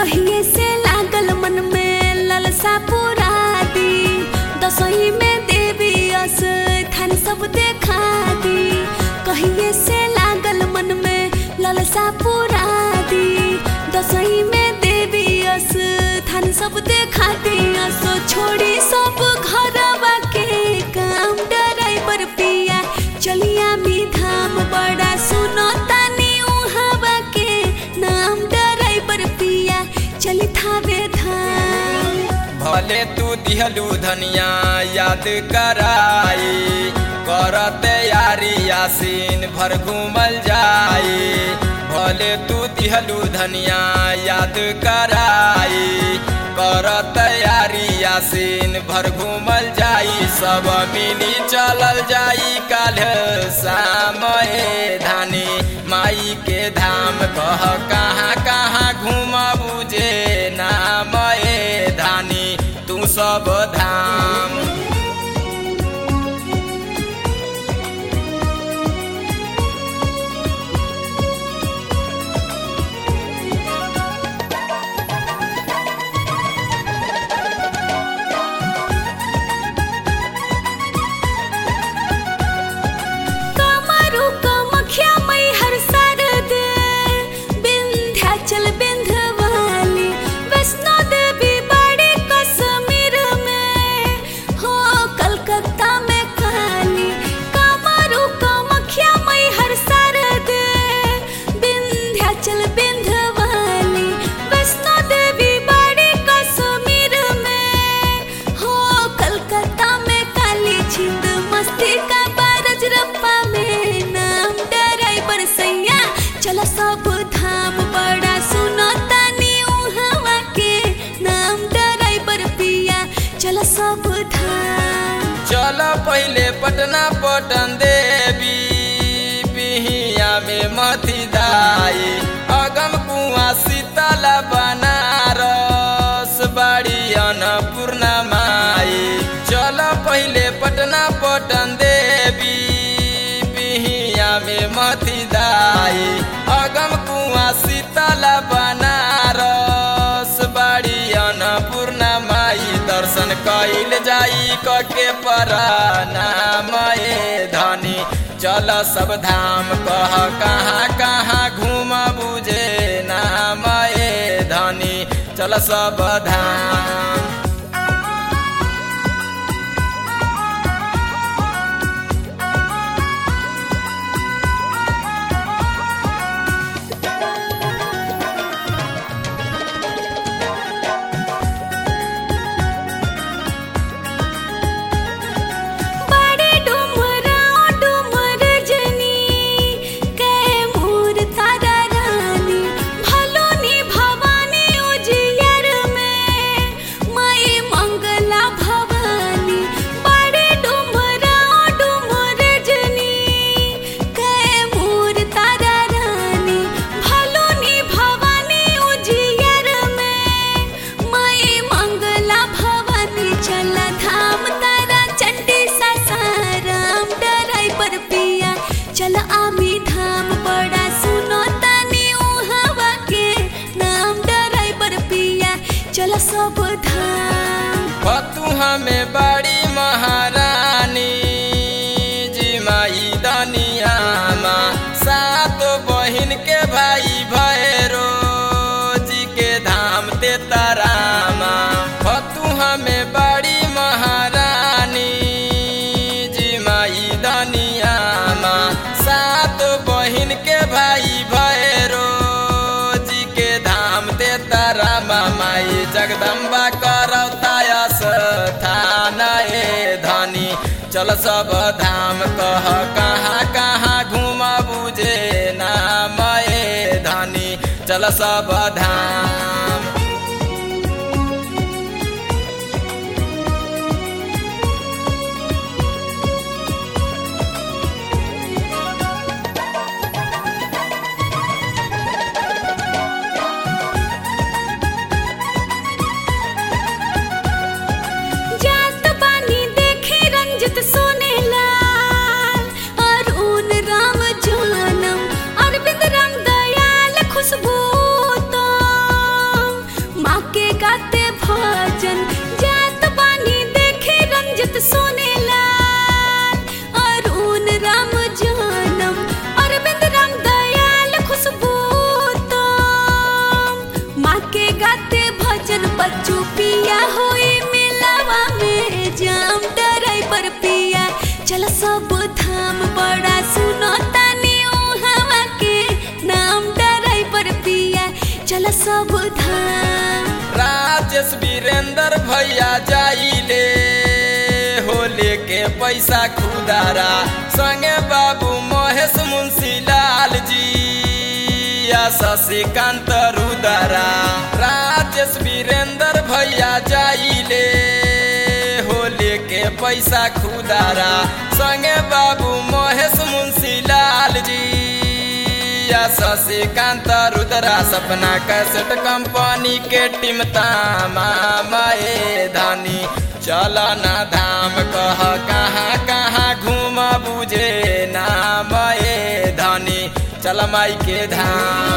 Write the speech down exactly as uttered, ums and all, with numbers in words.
कहिए से लागल मन में ललसा पूरा दी दसई में देवी स्थान सब देखा दी कहिए से लागल मन में ललसा पूरा दी दसई में देवी स्थान सब देखा दी सो छोड़ी सब घरवा के काम ड्राइवर पिया चलिया मी धाम बड़ा सुनो तानी उहावा के नाम ड्राइवर पिया चली थावे धाम। भले तू दिहलू धनिया याद कराई कर तैयारी आसीन भर घूमल जाई भले तू दिहलू धनिया याद कराई कर तैयारी आसीन भर घूमल जाई सब मिली चलल जाई काल सामए धानी माई के धाम कह कहाँ कहाँ घूमबू जे नामए धानी तू सब धाम। चलो सब धाम बड़ा सुनो तानी उहावा के नाम ड्राइवर पिया चलो सब धाम। चलो पहले पटना पटन देवी बिहिया में मथी दाई अगम कुआ शीतला बनारस बाड़ी अन्नपूर्णा माई चलो पहले पटना पटन देवी बिहिया में मथी दाई अगम कुआ शीतला बनारस बाड़ी अन्नपूर्णा माई दर्शन कइल जाई कके प्रणामए धनी चल सब धाम कह कहाँ कहाँ घूमबू जे नामए धनी चल सब धाम। चल आमी धाम बड़ा सुनो तानी उहावा के नाम ड्राइवर पिया चल सब धाम। तू हमें बड़ी महारानी जी माई दनिया माँ सात बहिन के भाई भैरो जी के धाम ते तारामा तू हमें बड़ी महारानी जी माई दनिया सात बहिन के भाई भैरो जी के धाम ते तारा माई जगदम्बा करौताया स्थान ए धनी चल सब धाम कह कहाँ कहाँ घूमबू जे नाम ए धनी चल सब धाम। राम जानम अरविंद राम दयाल खुशबू तो सब धाम। राजेश वीरेंद्र भैया जाइले हो लेके पैसा खुदारा, संगे बाबू महेश मुंशी लाल जी या शशिकांत रुदारा। राजेश वीरेंद्र भैया जाइले हो लेके पैसा खुदारा, संगे बाबू महेश मुंशी लाल जी या शशिकांत रुद्रा। सपना कैसेट कंपनी के टीम तामा माए धानी, चल ना धाम कह कहाँ कहाँ घूम बुझे ना माए धानी, चल माई के धाम।